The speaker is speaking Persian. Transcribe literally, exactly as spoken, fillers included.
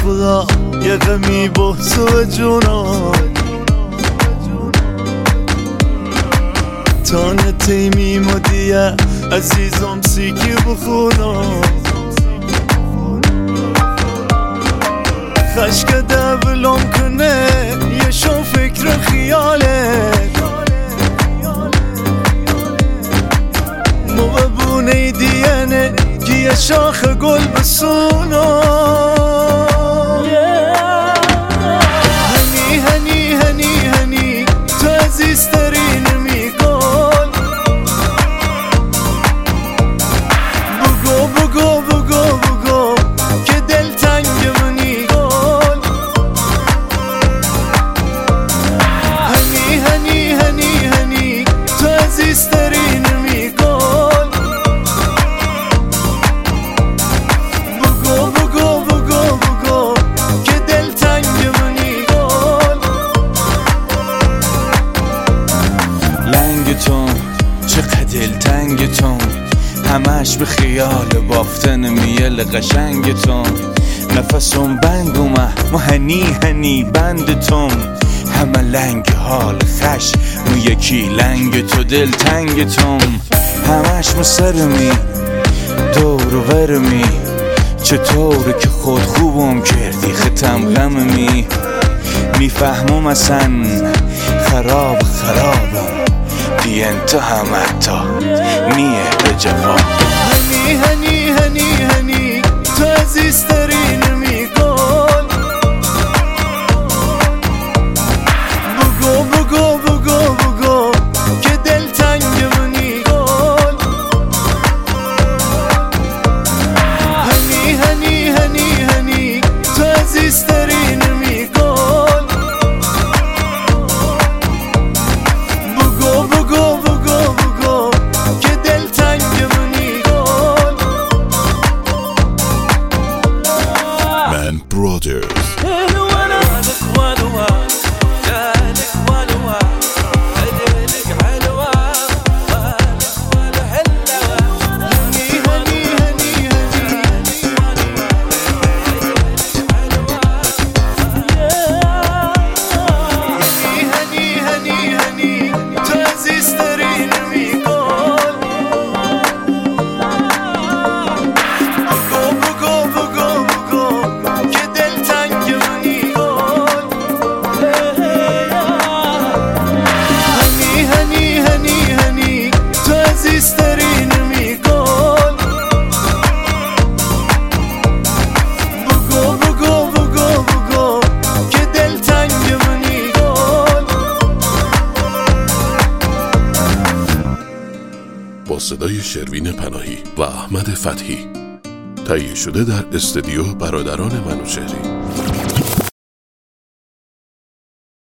خدا یه غمی بحثو جونم تانه تیمیم و دیه عزیزم سیکی بخونم خشک دولم کنه یه شو فکر خیالت مو ببونه دیانه که یه شاخ گل بسونم هنی هنی هنی هنی تو عزیزترین میگل بگو بگو بگو بگو که دل تنگ منی گل هنی هنی هنی هنی تو عزیزترین میگل بگو بگو بگو بگو که دل تنگ منی گل لنگتون چقدر دلتنگتون همش به خیال بافتن میل قشنگتون نفسم بند اومه مو هنی هنی بندتون همه لنگ حال خش مو یکی لنگ تو دلتنگتون همش مو سرمی دور و ورمی چطوره که خود خوبم کردی ختم غممی میفهمم اصلا خراب خرابم بی انت همه تا نیه به جواب هنی هنی هنی هنی تو عزیزترین میگل بگو بگو بگو بگو که دل تنگ منی گل هنی هنی هنی هنی تو عزیزترین میگل بگو بگو بگو بگو که دل تنگ منی گل من برادرز عزیزترین میگل بگو بگو بگو بگو که دل تنگ منی گل با صدای شروین پناهی و احمد فتحی تهیه شده در استودیو برادران منوچهری.